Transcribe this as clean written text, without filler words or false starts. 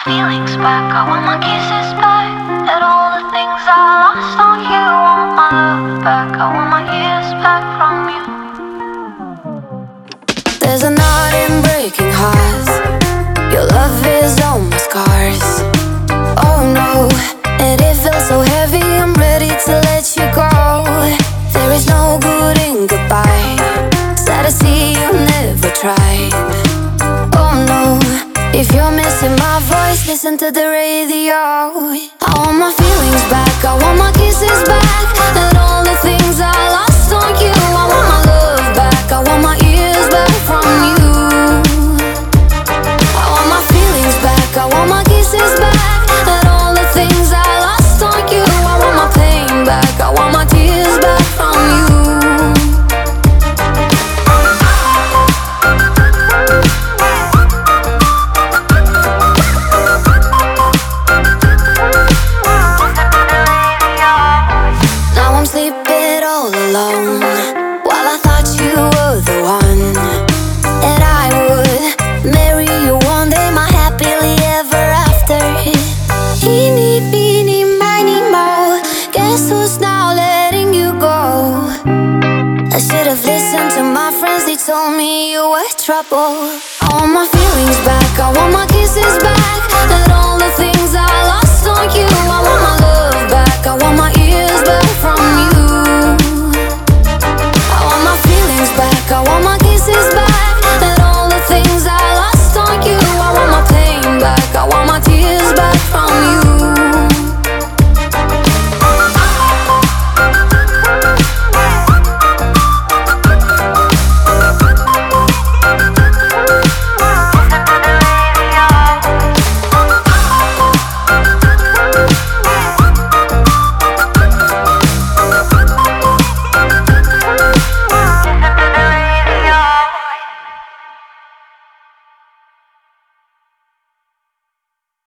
feelings back, I want my kisses back. And all the things I lost on you, I want my love back, I want my years back from you. There's a knot in breaking hearts. Your love is all my scars. Oh no, and it feels so heavy, I'm ready to let you go. There is no good in goodbye. Sad to see you never tried. Oh no, if you're missing my voice, listen to the radio. I want my feelings back, I want my kisses back. And all the things I lost on you, I want my love back, I want my ears back from you. I want my feelings back, I want my kisses back. And all the things I lost on you, I want my pain back, I want my tears back from you. Now I'm sleeping all alone, while I thought you were the one. And I would marry you one day, my happily ever after. Eeny, meeny, miny, moe, guess who's now letting you go? I should have listened to my friends, they told me you were trouble. I want my feelings back, I want my